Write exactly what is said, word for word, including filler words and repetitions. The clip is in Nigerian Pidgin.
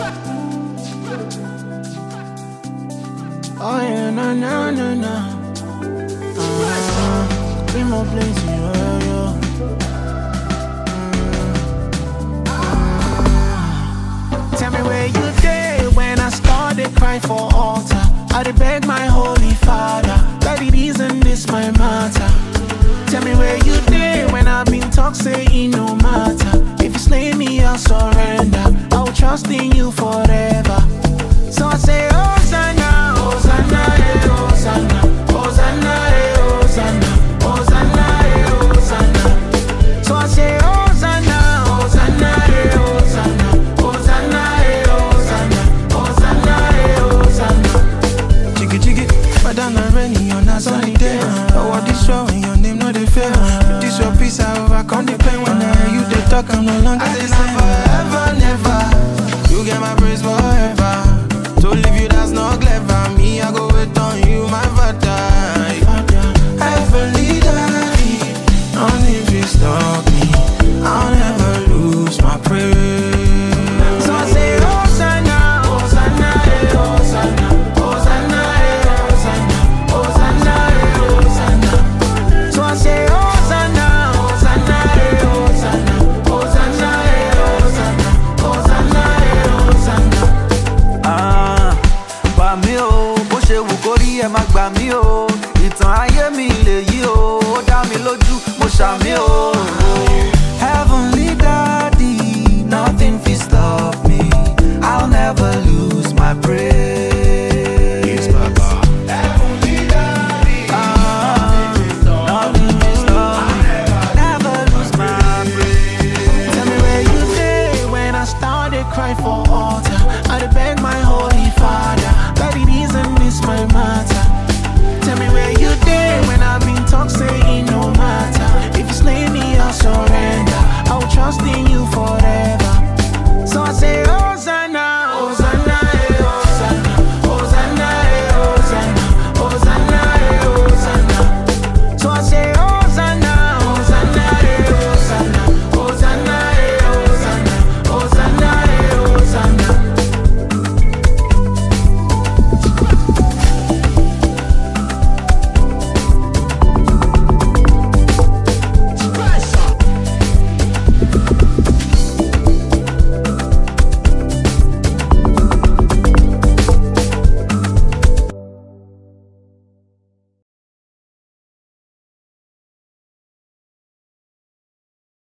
Oh yeah, na na na na. Uh, be more place, yeah, yeah. Tell me where you did when I started cry for altar. I did beg my holy father that it isn't this my matter. Tell me where you did when I've been talk say it no matter. If you slay me, I'll surrender. I will trust in you forever. So I say, Hosanna, Hosanna, eh, Hosanna, Hosanna, eh, Hosanna, Hosanna, eh, Hosanna. So I say, Hosanna, Hosanna, eh, Hosanna, Hosanna, eh, Hosanna, Hosanna, eh, Hosanna. Jiggy jiggy, but I'm not ready on a sunny day. I want this show and your name not the fair. With this your peace, I overcome the pain. When I hear you they talk, I'm no longer the same. Forever, never, you get my praise forever. To leave you, that's not clever. Me, I go wait on you, my father. Heavenly daddy, don't if you stop me, I'll never lose my praise. So I say, Hosanna, Hosanna, eh, Hosanna, Hosanna, eh, Hosanna, Hosanna, eh, Hosanna. So I say, Hosanna, Hosanna, eh, Hosanna, Hosanna, eh, Hosanna, Hosanna, eh, Hosanna. Ah, gbà mí o, bó ṣe wù kó rí ẹ má gbà mí o. Ìtàn ayé mi lèyí o, ó dá mi lójú, mo ṣàmì o. Heavenly Daddy, nothing fit stop me. I'll never lose my praise. Yes, Baba. Heavenly Daddy, ah, nothing fit stop me. Never lose my praise. Tell me where you did when I started cry for altar. I did beg my holy father that it isn't this my matter. Tell me where you did when I've been talk saying no matter. If you slay me, I'll surrender. I will trust in you forever.